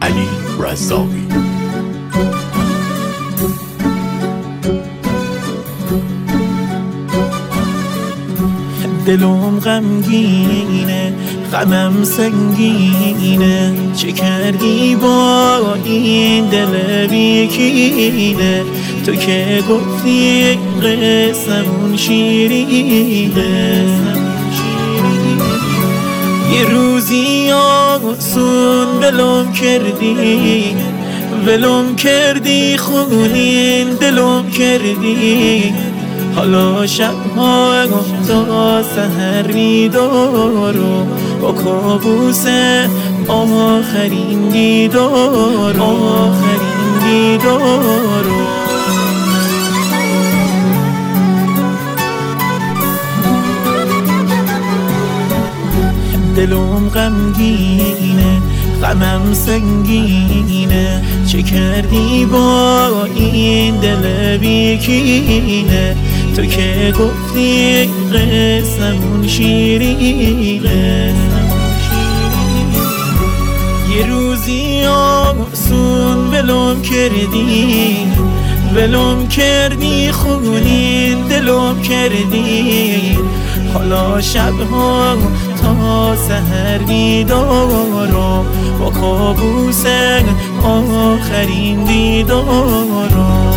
علی رزاقی. دلم غمگینه، غمم سنگینه، چه کردی با این دل بیکینه؟ تو که گفتی قصمون شیرینه. یه روزی آسون ولم کردی خونین دلم کردی. حالا شبها تا سحر بیدارم با کابوس آخرین دیدارم. دلم غمگینه، غمم سنگینه، چه کردی با این دل بیکینه؟ تو که گفتی قصمون شیرینه. یه روزی آسون ولم کردی خونین دلم کردی. حالا شبها تا سحر بیدارم با کابوس آخرین دیدارم.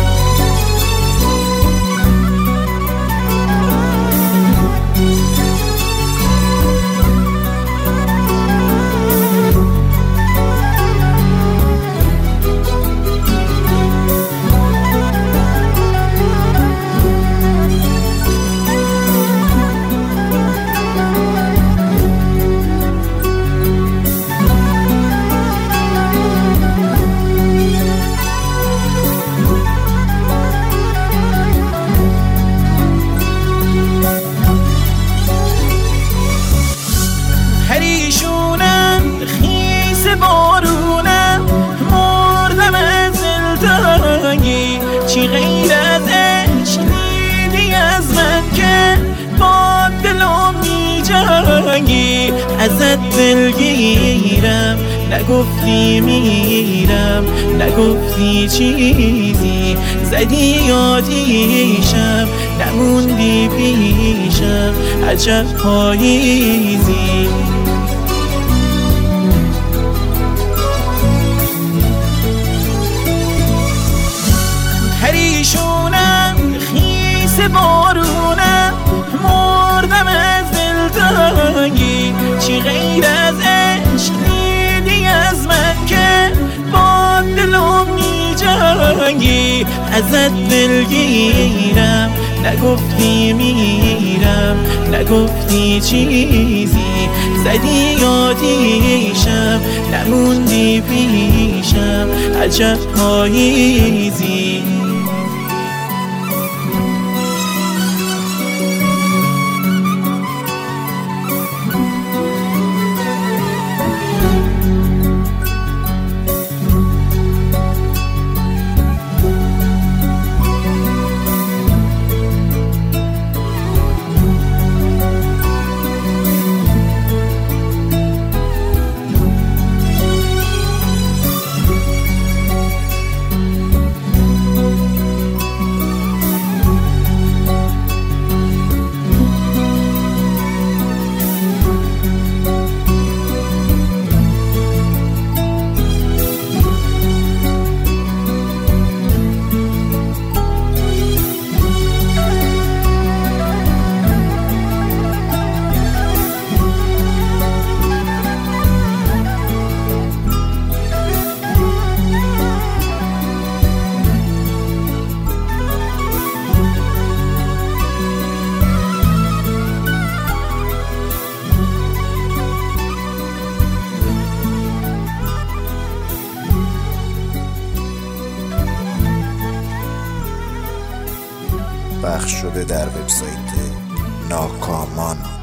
پریشونم خیس بارونم، مردم از دلتنگی. چی غیر از عشق دیدی از من که با دلم می جنگی؟ ازت دلگیرم نگفتی میرم، نگفتی چیزی، زدی آتیشم نموندی پیشم. عجب پاییزی. پریشونم خیس بارونم، مردم از دلتنگی. چی غیر از عشق دیدی از من که با دلم می جنگی؟ ازت دلگیرم نگفتی میرم، نگفتی چیزی، زدی آتیشم نموندی پیشم. عجب پاییزی. پخش شده در وبسایت ناکامان.